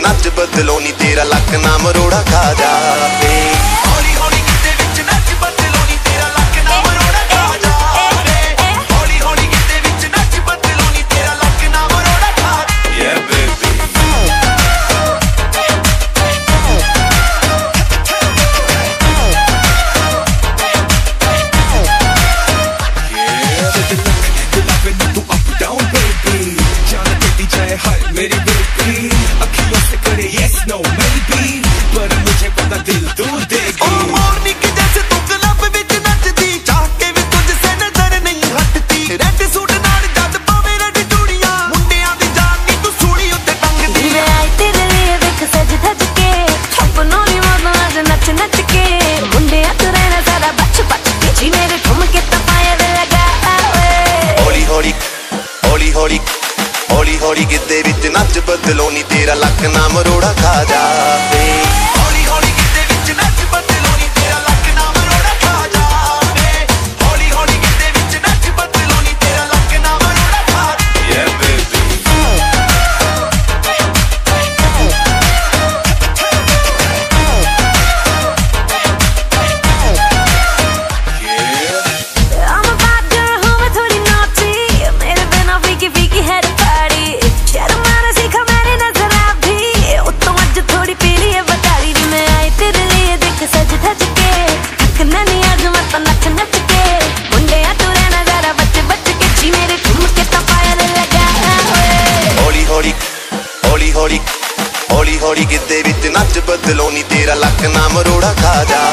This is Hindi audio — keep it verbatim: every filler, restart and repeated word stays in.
नच बदलो नी तेरा लक ना मरोड़ा खा जावे। हौली हौली गिद्दे विच नच बदलो नी तेरा लक ना मरोड़ा खा जावे। हौली हौली गिद्दे विच नच बदलो नी तेरा लक ना मरोड़ा खा जावे। Yeah baby मेरी बेटी अखियों से करे yes no maybe पर मुझे पता दिल तू देगी। ओ मोरनी के जैसे तू क्लब विच नचदी चाह के भी तुझसे नजर नहीं हटती। रेड सूट नाल जद पावे रेड चूड़ियां मुंडियां दी जान नी तू सूली उत्ते टंगदी। मैं आई तेरे लिए देख सज धज के अपनों नी मौज आज नच नच के मुंडियां तू रहना सारा बच बच के जी मेरे ठुमके तपाए लगा आवे। हौली हौली हौली हौली हौली हौली गिद्दे विच नच बदलो नी तेरा लक ना मरोड़ा खा जावे। हौली हौली गिद्दे विच नच बदलो नी तेरा लक ना मरोड़ा खा जावे। हौली हौली गिद्दे विच नच बदलो नी तेरा लक ना मरोड़ा खा जावे। Yeah baby I'm a bad girl हूँ मैं थोड़ी naughty मेरे बिना फीकी फीकी है हौली हौली गिद्दे विच नच बदलो नी तेरा लक ना मरोड़ा खा जा।